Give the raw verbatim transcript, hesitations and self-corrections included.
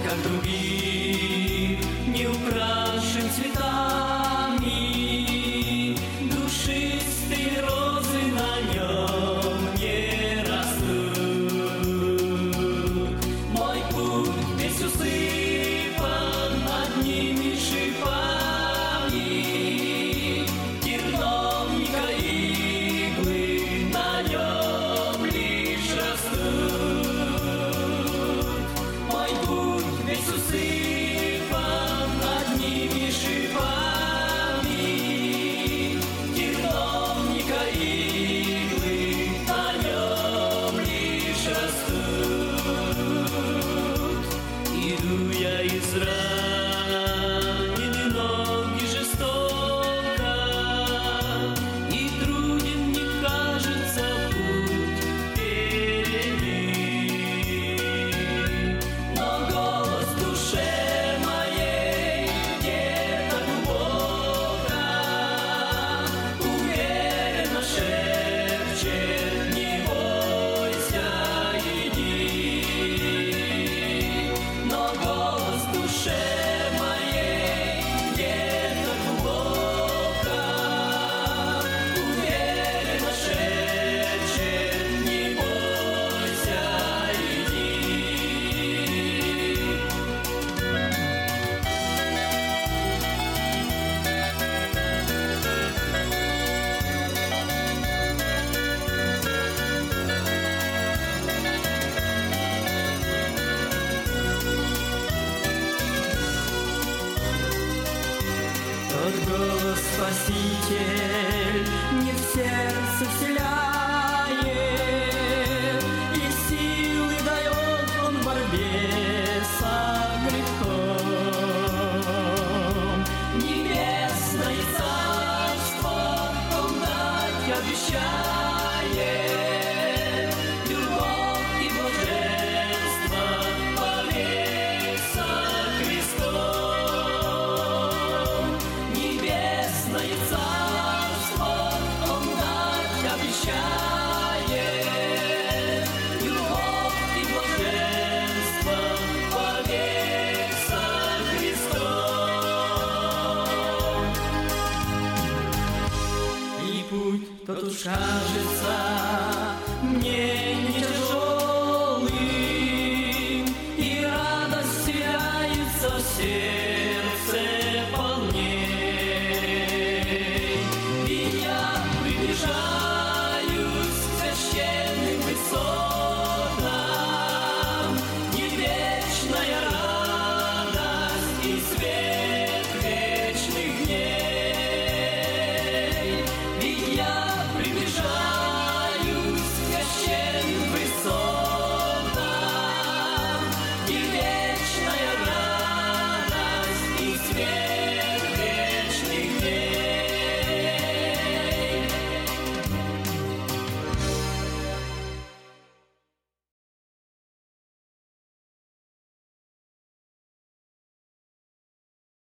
как других, не украшен цветами, душистые розы на нем не растут. Мой путь весь усыпан одними шипами, терновника иглы на нем лишь растут. Мой путь весь усыпан одними шипами, терновника иглы на нем лишь растут. Иду я израненный, ноги жестоко, и труден мне кажется путь перед. Но голос в душе моей где-то глубоко уверенно шепчет: не бойся, иди. Но голос в душе моей где-то глубоко уверенно шепчет: не бойся, иди. Тот голос Спаситель мне в сердце вселяет, и силы дает он в борьбе со грехом. Небесное царство он дать обещает, любовь и блаженство вовек со Христом. Небесное царство он дать обещает, любовь и блаженство вовек со Христом. И путь тот уж кажется